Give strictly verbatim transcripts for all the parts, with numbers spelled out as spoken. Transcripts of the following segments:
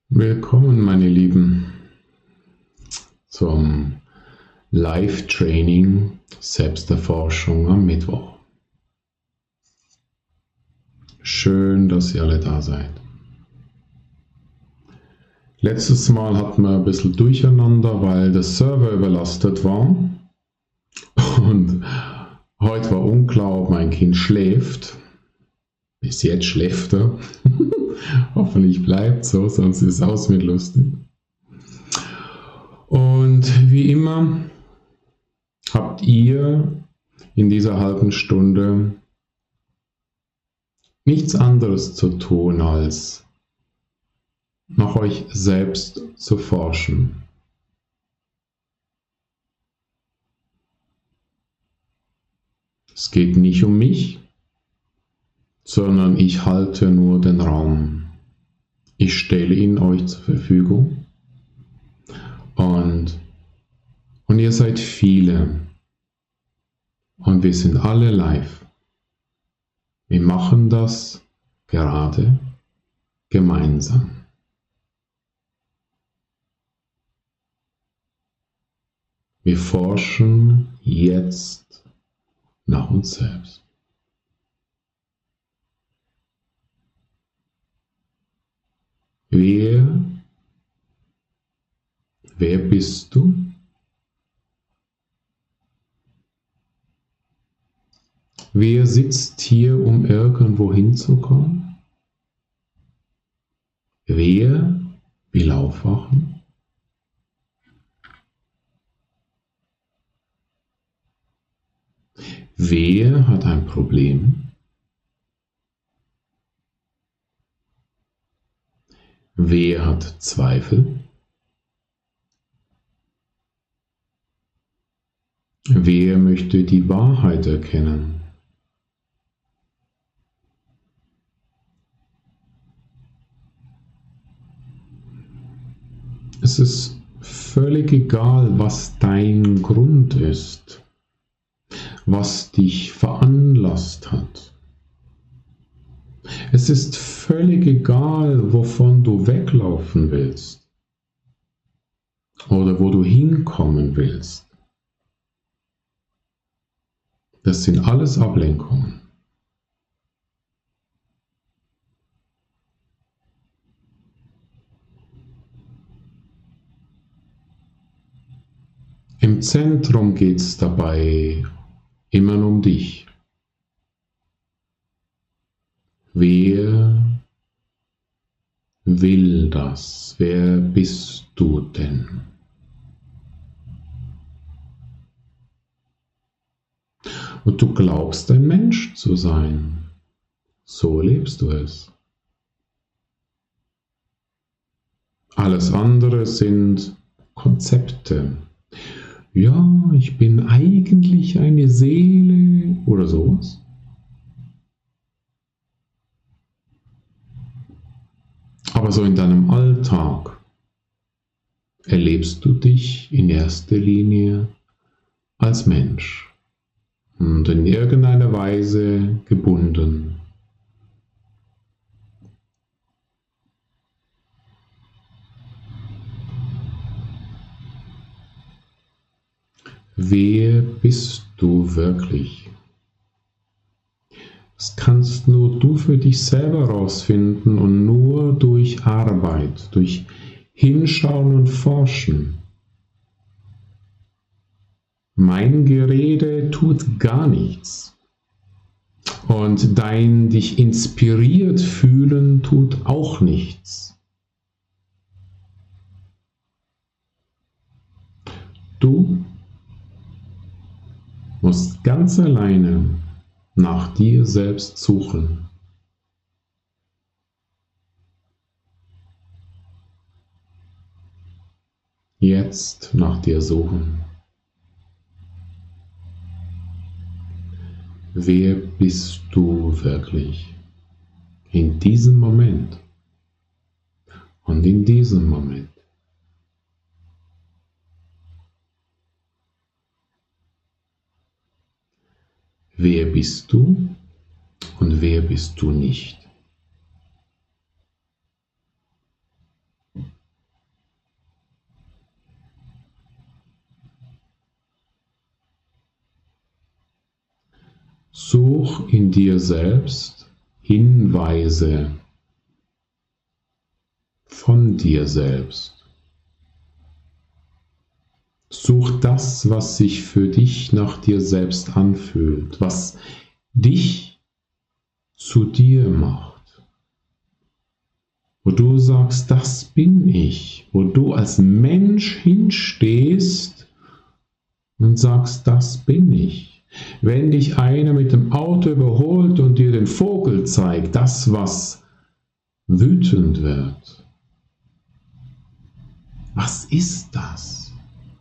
Willkommen, meine Lieben, zum Live-Training Selbsterforschung am Mittwoch. Schön, dass ihr alle da seid. Letztes Mal hatten wir ein bisschen Durcheinander, weil der Server überlastet war. Und heute war unklar, ob mein Kind schläft. Bis jetzt schläft er. Hoffentlich bleibt so, sonst ist es aus mit lustig. Und wie immer habt ihr in dieser halben Stunde nichts anderes zu tun, als nach euch selbst zu forschen. Es geht nicht um mich, sondern ich halte nur den Raum. Ich stelle ihn euch zur Verfügung und, und ihr seid viele und wir sind alle live. Wir machen das gerade gemeinsam. Wir forschen jetzt nach uns selbst. Wer, wer bist du? Wer sitzt hier, um irgendwo hinzukommen? Wer will aufwachen? Wer hat ein Problem? Wer hat Zweifel? Wer möchte die Wahrheit erkennen? Es ist völlig egal, was dein Grund ist, was dich veranlasst hat. Es ist völlig egal, wovon du weglaufen willst oder wo du hinkommen willst. Das sind alles Ablenkungen. Im Zentrum geht es dabei immer nur um dich. Wer will das? Wer bist du denn? Und du glaubst, ein Mensch zu sein. So lebst du es. Alles andere sind Konzepte. Ja, ich bin eigentlich eine Seele oder sowas. Aber so in deinem Alltag erlebst du dich in erster Linie als Mensch und in irgendeiner Weise gebunden. Wer bist du wirklich? Das kannst nur du für dich selber herausfinden und nur durch Arbeit, durch Hinschauen und Forschen. Mein Gerede tut gar nichts. Und dein dich inspiriert fühlen tut auch nichts. Du musst ganz alleine nach dir selbst suchen. Jetzt nach dir suchen. Wer bist du wirklich? In diesem Moment und in diesem Moment. Wer bist du und wer bist du nicht? Such in dir selbst Hinweise von dir selbst. Such das, was sich für dich nach dir selbst anfühlt, was dich zu dir macht. Wo du sagst, das bin ich, wo du als Mensch hinstehst und sagst, das bin ich. Wenn dich einer mit dem Auto überholt und dir den Vogel zeigt, das, was wütend wird, was ist das?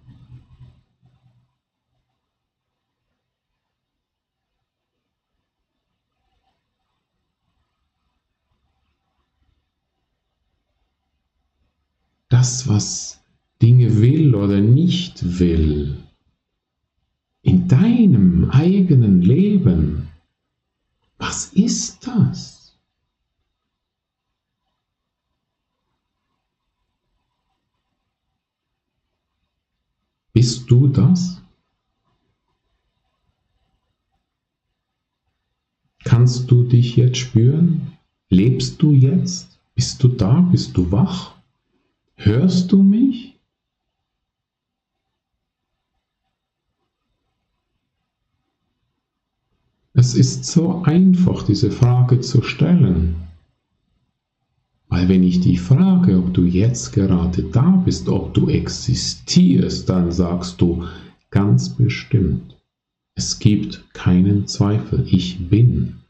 Das, was Dinge will oder nicht will, in deinem eigenen Leben, was ist das? Bist du das? Kannst du dich jetzt spüren? Lebst du jetzt? Bist du da? Bist du wach? Hörst du mich? Es ist so einfach, diese Frage zu stellen. Weil wenn ich dich frage, ob du jetzt gerade da bist, ob du existierst, dann sagst du ganz bestimmt, es gibt keinen Zweifel, ich bin.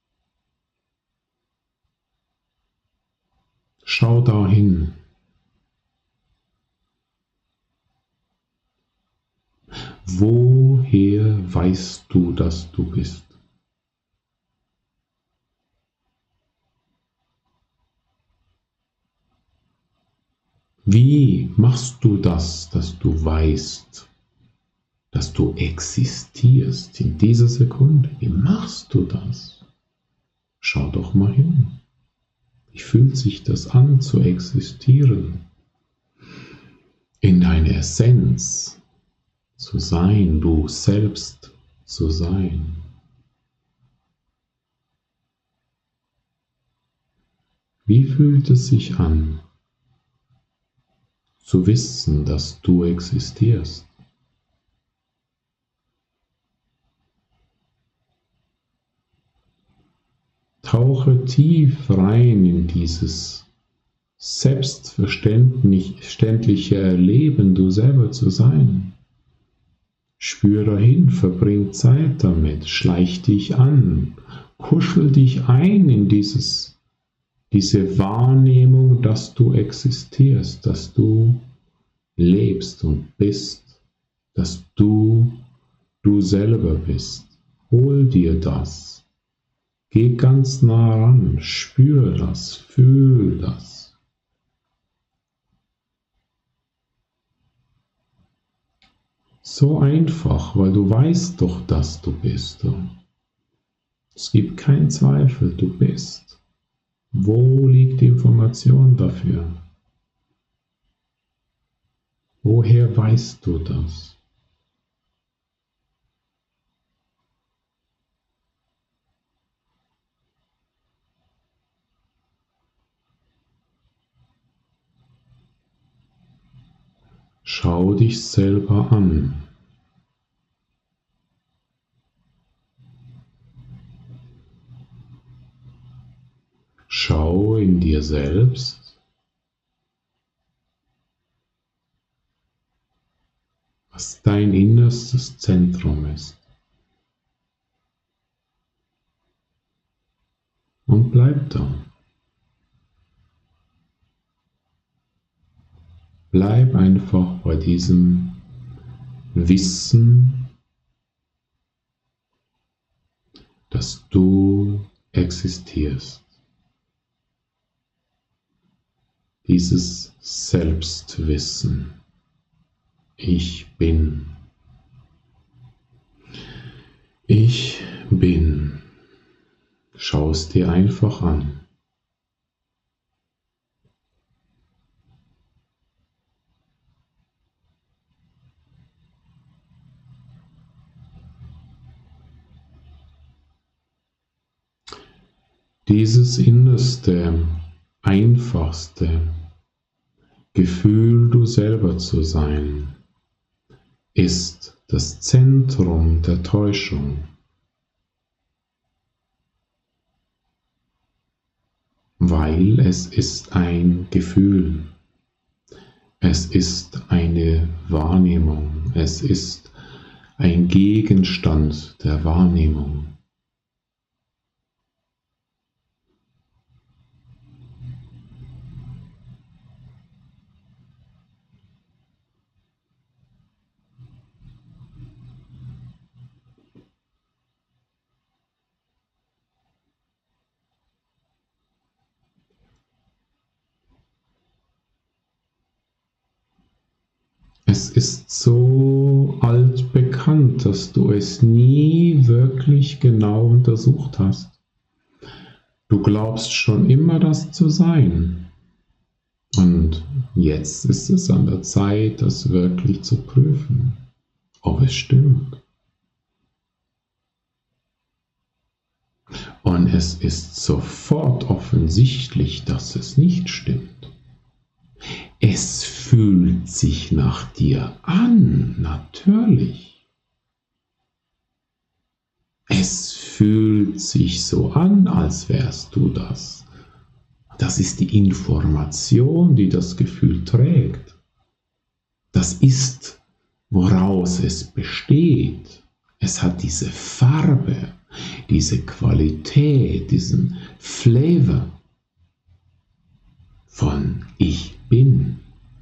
Schau dahin. Woher weißt du, dass du bist? Wie machst du das, dass du weißt, dass du existierst in dieser Sekunde? Wie machst du das? Schau doch mal hin. Wie fühlt sich das an, zu existieren? In deiner Essenz zu sein, du selbst zu sein. Wie fühlt es sich an, zu wissen, dass du existierst? Tauche tief rein in dieses selbstverständliche Erleben, du selber zu sein. Spür dahin, verbring Zeit damit, schleich dich an, kuschel dich ein in dieses diese Wahrnehmung, dass du existierst, dass du lebst und bist, dass du du selber bist. Hol dir das. Geh ganz nah ran, spür das, fühl das. So einfach, weil du weißt doch, dass du bist. Es gibt keinen Zweifel, du bist. Wo liegt die Information dafür? Woher weißt du das? Schau dich selber an. Schau in dir selbst, was dein innerstes Zentrum ist. Und bleib da. Bleib einfach bei diesem Wissen, dass du existierst. Dieses Selbstwissen. Ich bin. Ich bin. Schau es dir einfach an. Dieses innerste, einfachste Gefühl, du selber zu sein, ist das Zentrum der Täuschung. Weil es ist ein Gefühl, es ist eine Wahrnehmung, es ist ein Gegenstand der Wahrnehmung. Es ist so altbekannt, dass du es nie wirklich genau untersucht hast. Du glaubst schon immer, das zu sein. Und jetzt ist es an der Zeit, das wirklich zu prüfen, ob es stimmt. Und es ist sofort offensichtlich, dass es nicht stimmt. Es fühlt sich nach dir an, natürlich. Es fühlt sich so an, als wärst du das. Das ist die Information, die das Gefühl trägt. Das ist, woraus es besteht. Es hat diese Farbe, diese Qualität, diesen Flavor von Ich bin.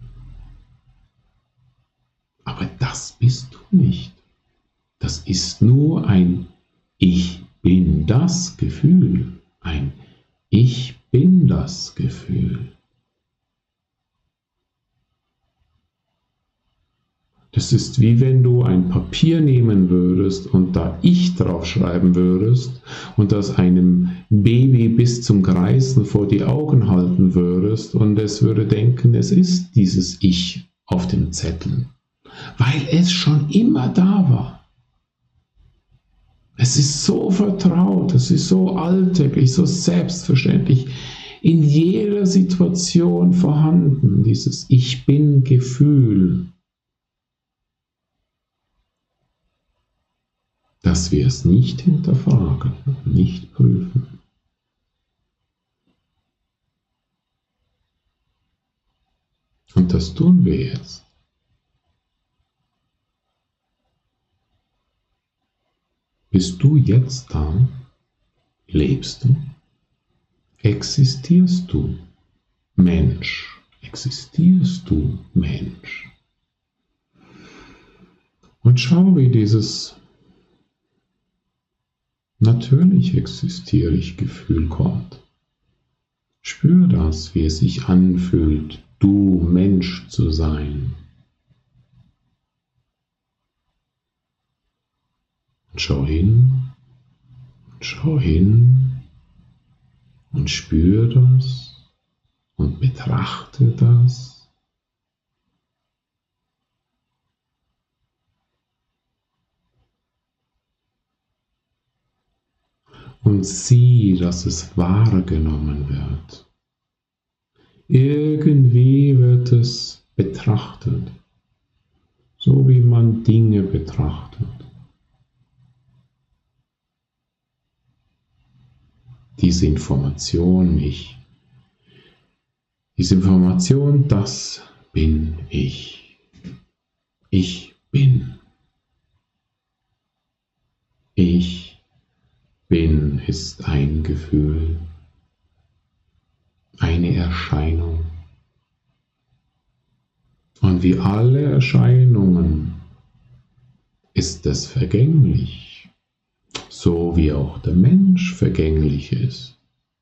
Aber das bist du nicht. Das ist nur ein Ich bin das Gefühl, ein Ich bin das Gefühl. Das ist wie wenn du ein Papier nehmen würdest und da Ich drauf schreiben würdest und das einem Baby bis zum Greifen vor die Augen halten würdest und es würde denken, es ist dieses Ich auf dem Zettel, weil es schon immer da war. Es ist so vertraut, es ist so alltäglich, so selbstverständlich, in jeder Situation vorhanden, dieses Ich bin Gefühl, dass wir es nicht hinterfragen, nicht prüfen. Und das tun wir jetzt. Bist du jetzt da? Lebst du? Existierst du? Mensch. Existierst du, Mensch? Und schau, wie dieses Natürlich existiere ich Gefühl kommt. Spür das, wie es sich anfühlt, du Mensch zu sein. Und schau hin, und schau hin und spür das und betrachte das. Und sieh, dass es wahrgenommen wird. Irgendwie wird es betrachtet, so wie man Dinge betrachtet. Diese Information, ich, diese Information, das bin ich. Ich bin. Ich bin ist ein Gefühl, eine Erscheinung. Und wie alle Erscheinungen ist es vergänglich, so wie auch der Mensch vergänglich ist.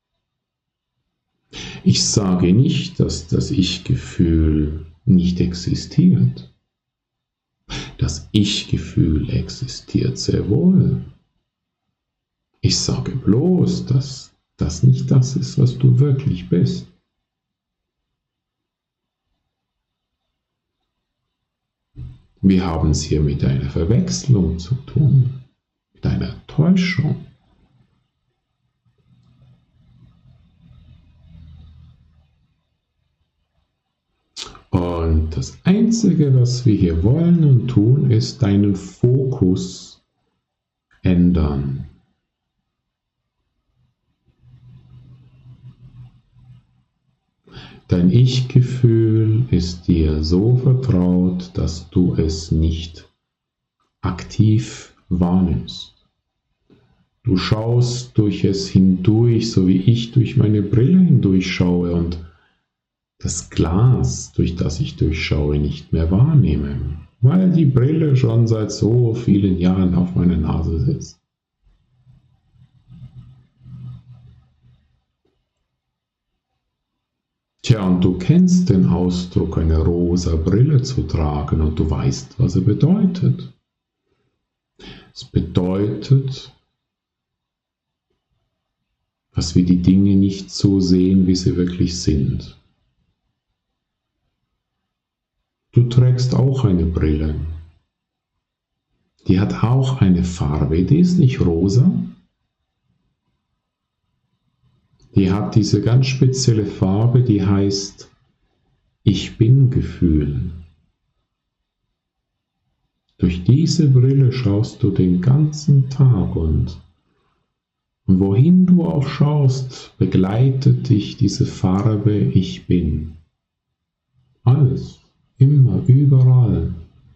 Ich sage nicht, dass das Ich-Gefühl nicht existiert. Das Ich-Gefühl existiert sehr wohl. Ich sage bloß, dass das nicht das ist, was du wirklich bist. Wir haben es hier mit einer Verwechslung zu tun, mit einer Täuschung. Und das Einzige, was wir hier wollen und tun, ist deinen Fokus ändern. Dein Ich-Gefühl ist dir so vertraut, dass du es nicht aktiv wahrnimmst. Du schaust durch es hindurch, so wie ich durch meine Brille hindurch schaue und das Glas, durch das ich durchschaue, nicht mehr wahrnehme, weil die Brille schon seit so vielen Jahren auf meiner Nase sitzt. Tja, und du kennst den Ausdruck, eine rosa Brille zu tragen und du weißt, was er bedeutet. Es bedeutet, dass wir die Dinge nicht so sehen, wie sie wirklich sind. Du trägst auch eine Brille. Die hat auch eine Farbe, die ist nicht rosa. Die hat diese ganz spezielle Farbe, die heißt Ich Bin-Gefühl. Durch diese Brille schaust du den ganzen Tag und, und wohin du auch schaust, begleitet dich diese Farbe Ich Bin. Alles. Immer, überall.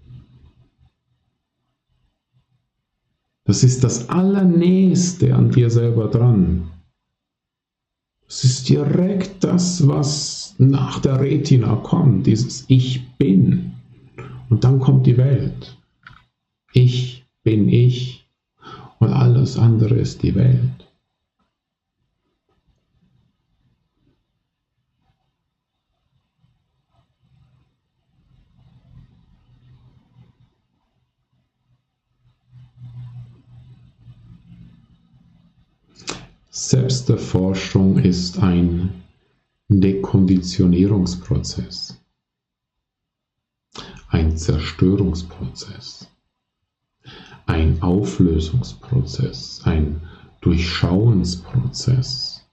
Das ist das Allernächste an dir selber dran. Es ist direkt das, was nach der Retina kommt, dieses Ich Bin. Und dann kommt die Welt. Ich bin ich und alles andere ist die Welt. Selbsterforschung ist ein Dekonditionierungsprozess, ein Zerstörungsprozess, ein Auflösungsprozess, ein Durchschauensprozess.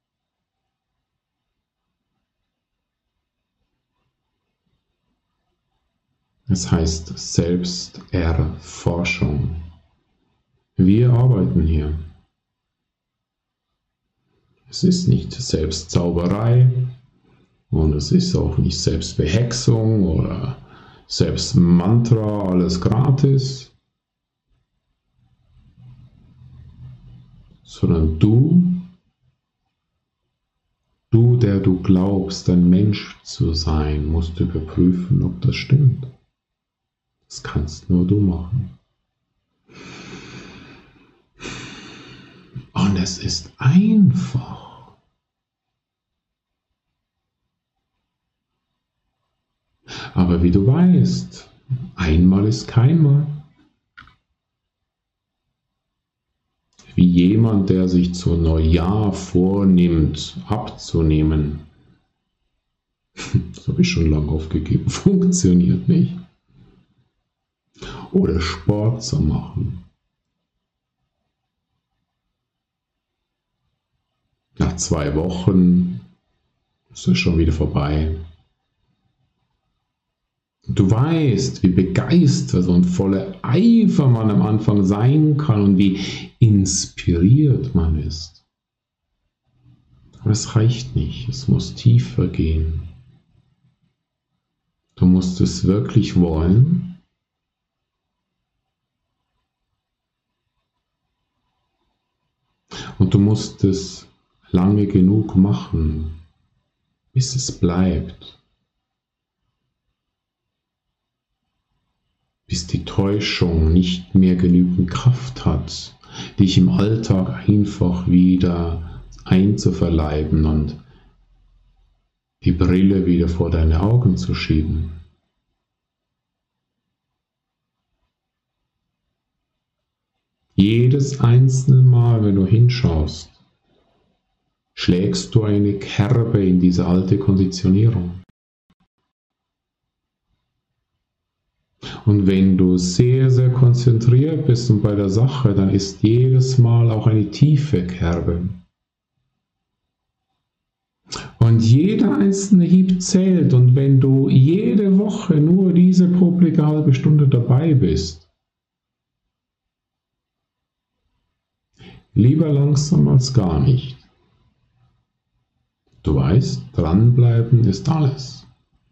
Es heißt Selbsterforschung. Wir arbeiten hier. Es ist nicht Selbstzauberei und es ist auch nicht Selbstbehexung oder Selbstmantra, alles gratis, sondern du, du, der du glaubst, ein Mensch zu sein, musst überprüfen, ob das stimmt. Das kannst nur du machen. Und es ist einfach. Aber wie du weißt, einmal ist keinmal. Wie jemand, der sich zu Neujahr vornimmt, abzunehmen. Das habe ich schon lange aufgegeben. Funktioniert nicht. Oder Sport zu machen. Nach zwei Wochen ist es schon wieder vorbei. Du weißt, wie begeistert und voller Eifer man am Anfang sein kann und wie inspiriert man ist. Aber es reicht nicht, es muss tiefer gehen. Du musst es wirklich wollen. Und du musst es lange genug machen, bis es bleibt. Bis die Täuschung nicht mehr genügend Kraft hat, dich im Alltag einfach wieder einzuverleiben und die Brille wieder vor deine Augen zu schieben. Jedes einzelne Mal, wenn du hinschaust, schlägst du eine Kerbe in diese alte Konditionierung. Und wenn du sehr, sehr konzentriert bist und bei der Sache, dann ist jedes Mal auch eine tiefe Kerbe. Und jeder einzelne Hieb zählt. Und wenn du jede Woche nur diese publike halbe Stunde dabei bist, lieber langsam als gar nicht. Du weißt, dranbleiben ist alles.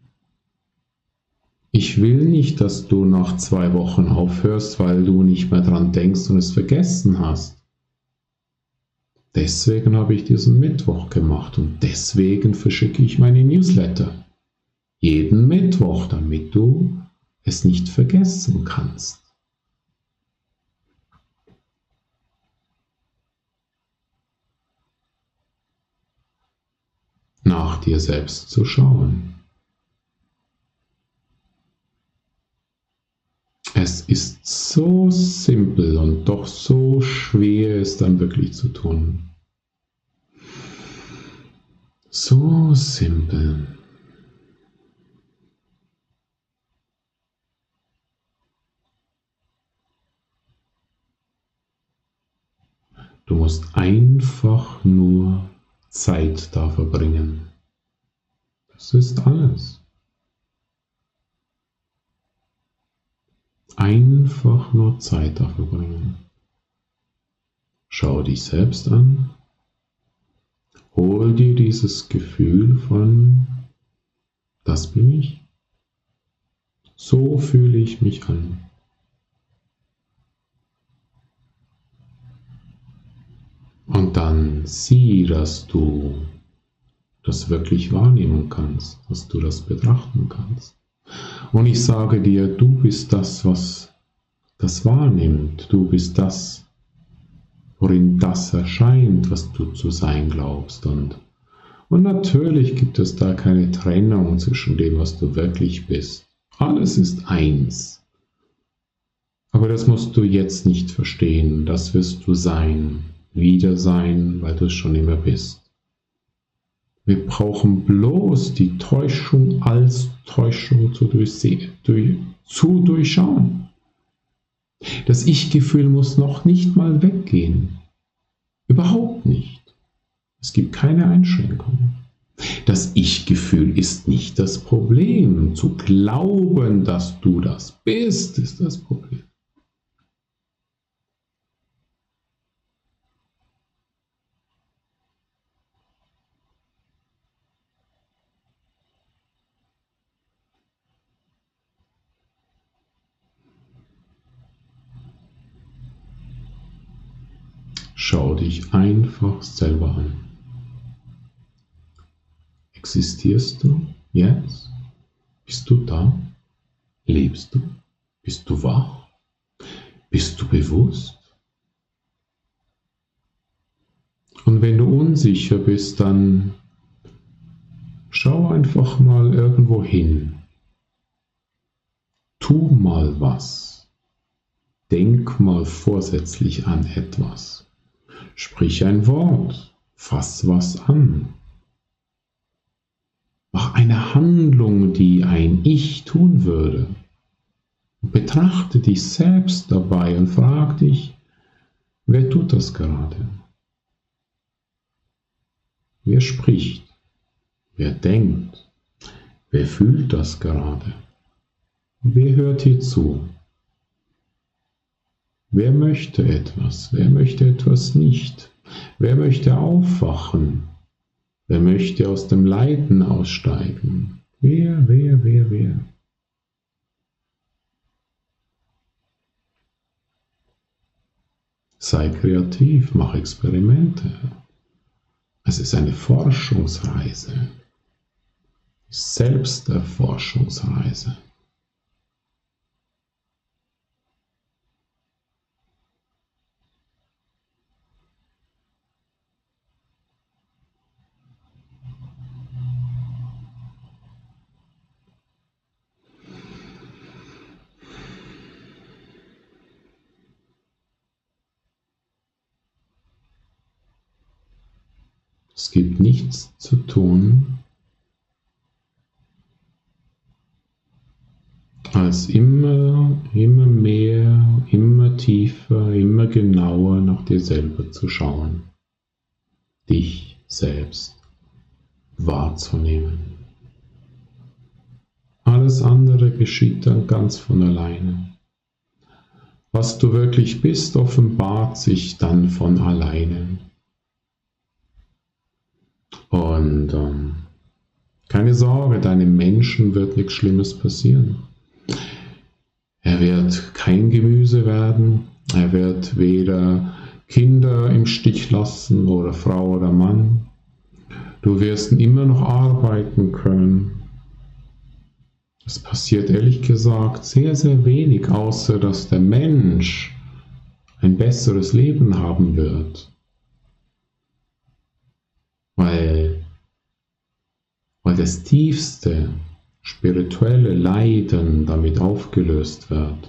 Ich will nicht, dass du nach zwei Wochen aufhörst, weil du nicht mehr dran denkst und es vergessen hast. Deswegen habe ich diesen Mittwoch gemacht und deswegen verschicke ich meine Newsletter. Jeden Mittwoch, damit du es nicht vergessen kannst. Nach dir selbst zu schauen. Es ist so simpel und doch so schwer, es dann wirklich zu tun. So simpel. Du musst einfach nur Zeit da verbringen. Das ist alles. Einfach nur Zeit da verbringen. Schau dich selbst an. Hol dir dieses Gefühl von, das bin ich. So fühle ich mich an. Und dann sieh, dass du das wirklich wahrnehmen kannst, dass du das betrachten kannst. Und ich sage dir, du bist das, was das wahrnimmt. Du bist das, worin das erscheint, was du zu sein glaubst. Und, und natürlich gibt es da keine Trennung zwischen dem, was du wirklich bist. Alles ist eins. Aber das musst du jetzt nicht verstehen. Das wirst du sein, wieder sein, weil du es schon immer bist. Wir brauchen bloß die Täuschung als Täuschung zu, durchsehen, durch, zu durchschauen. Das Ich-Gefühl muss noch nicht mal weggehen. Überhaupt nicht. Es gibt keine Einschränkung. Das Ich-Gefühl ist nicht das Problem. Zu glauben, dass du das bist, ist das Problem. Schau dich einfach selber an. Existierst du jetzt? Bist du da? Lebst du? Bist du wach? Bist du bewusst? Und wenn du unsicher bist, dann schau einfach mal irgendwo hin. Tu mal was. Denk mal vorsätzlich an etwas. Sprich ein Wort, fass was an. Mach eine Handlung, die ein Ich tun würde. Betrachte dich selbst dabei und frag dich, wer tut das gerade? Wer spricht? Wer denkt? Wer fühlt das gerade? Wer hört hier zu? Wer möchte etwas? Wer möchte etwas nicht? Wer möchte aufwachen? Wer möchte aus dem Leiden aussteigen? Wer, wer, wer, wer? Sei kreativ, mach Experimente. Es ist eine Forschungsreise, Selbsterforschungsreise. Es gibt nichts zu tun, als immer, immer mehr, immer tiefer, immer genauer nach dir selber zu schauen. Dich selbst wahrzunehmen. Alles andere geschieht dann ganz von alleine. Was du wirklich bist, offenbart sich dann von alleine. Und ähm, keine Sorge, deinem Menschen wird nichts Schlimmes passieren. Er wird kein Gemüse werden, er wird weder Kinder im Stich lassen oder Frau oder Mann. Du wirst immer noch arbeiten können. Es passiert ehrlich gesagt sehr, sehr wenig, außer dass der Mensch ein besseres Leben haben wird. Weil, weil das tiefste spirituelle Leiden damit aufgelöst wird.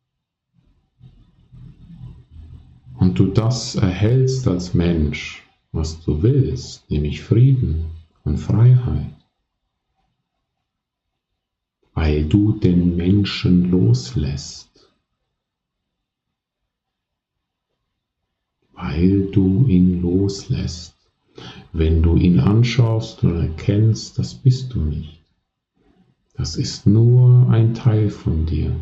Und du das erhältst als Mensch, was du willst, nämlich Frieden und Freiheit. Weil du den Menschen loslässt. Weil du ihn loslässt. Wenn du ihn anschaust und erkennst, das bist du nicht. Das ist nur ein Teil von dir.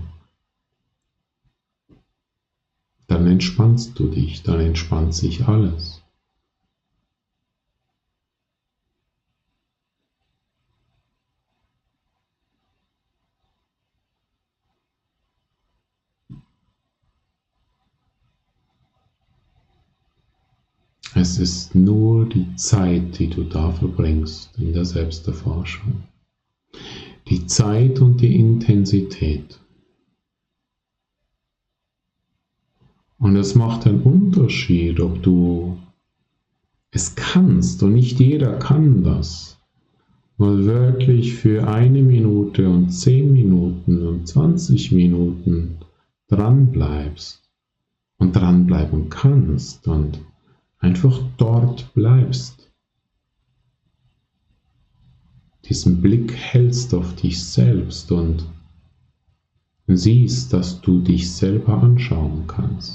Dann entspannst du dich, dann entspannt sich alles. Es ist nur die Zeit, die du da verbringst in der Selbsterforschung. Die Zeit und die Intensität. Und es macht einen Unterschied, ob du es kannst, und nicht jeder kann das, mal wirklich für eine Minute und zehn Minuten und zwanzig Minuten dran bleibst und dranbleiben kannst und einfach dort bleibst. Diesen Blick hältst auf dich selbst und siehst, dass du dich selber anschauen kannst.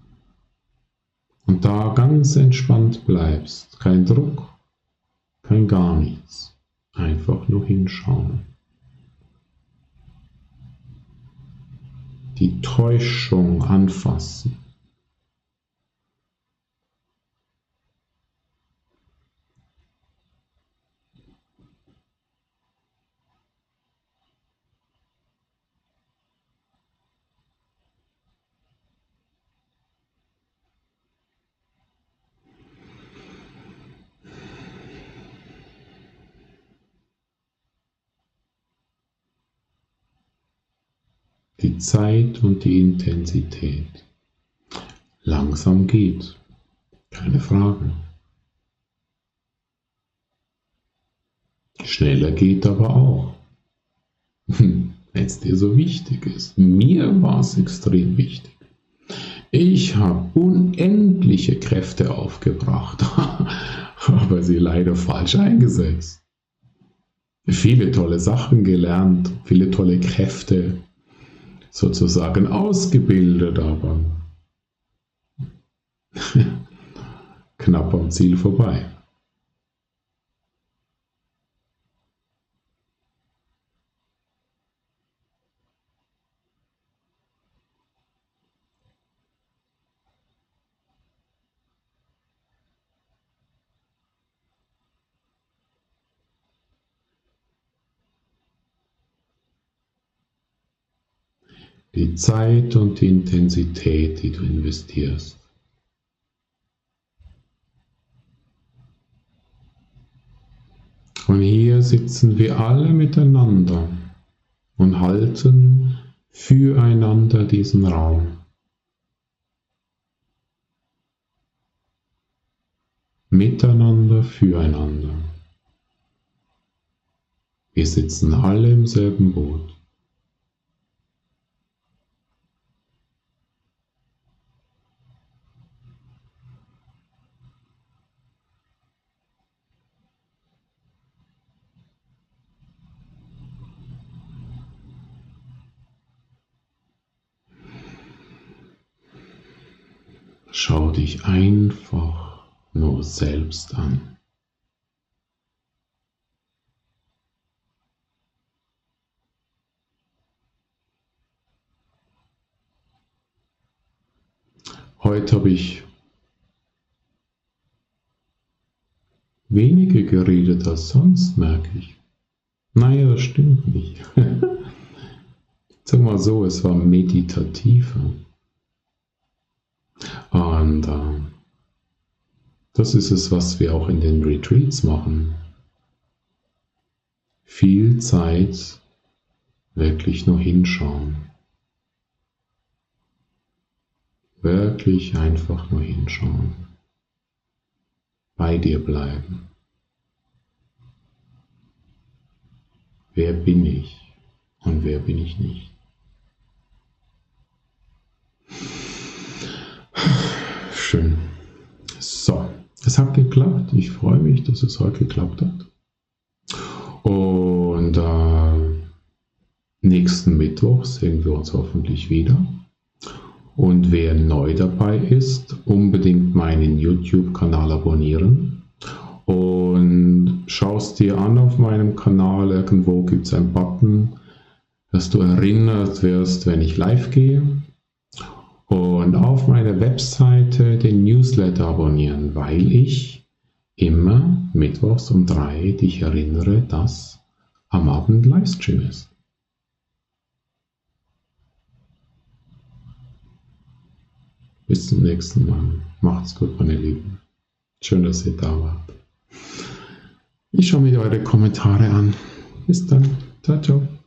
Und da ganz entspannt bleibst, kein Druck, kein gar nichts, einfach nur hinschauen. Die Täuschung anfassen. Die Zeit und die Intensität. Langsam geht, keine Frage. Schneller geht aber auch, wenn es dir so wichtig ist. Mir war es extrem wichtig. Ich habe unendliche Kräfte aufgebracht, aber sie leider falsch eingesetzt. Viele tolle Sachen gelernt, viele tolle Kräfte sozusagen ausgebildet, aber knapp am Ziel vorbei. Die Zeit und die Intensität, die du investierst. Und hier sitzen wir alle miteinander und halten füreinander diesen Raum. Miteinander, füreinander. Wir sitzen alle im selben Boot. Schau dich einfach nur selbst an. heute habe ich weniger geredet als sonst, merke ich. Naja, das stimmt nicht. Sag mal so, es war meditativer. Und äh, das ist es, was wir auch in den Retreats machen. Viel Zeit wirklich nur hinschauen. Wirklich einfach nur hinschauen. Bei dir bleiben. Wer bin ich und wer bin ich nicht? Schön. So, es hat geklappt. Ich freue mich, dass es heute geklappt hat. Und äh, nächsten Mittwoch sehen wir uns hoffentlich wieder. Und wer neu dabei ist, unbedingt meinen YouTube-Kanal abonnieren. Und schaust dir an auf meinem Kanal, irgendwo gibt es einen Button, dass du erinnert wirst, wenn ich live gehe. Und auf meiner Webseite den Newsletter abonnieren, weil ich immer mittwochs um drei dich erinnere, dass am Abend Livestream ist. Bis zum nächsten Mal. Macht's gut, meine Lieben. Schön, dass ihr da wart. Ich schaue mir eure Kommentare an. Bis dann. Ciao, ciao.